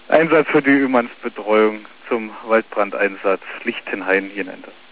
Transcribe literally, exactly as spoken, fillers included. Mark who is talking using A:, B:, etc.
A: Einsatz für die Ümannsbetreuung zum Waldbrandeinsatz Lichtenhain hier nennt er.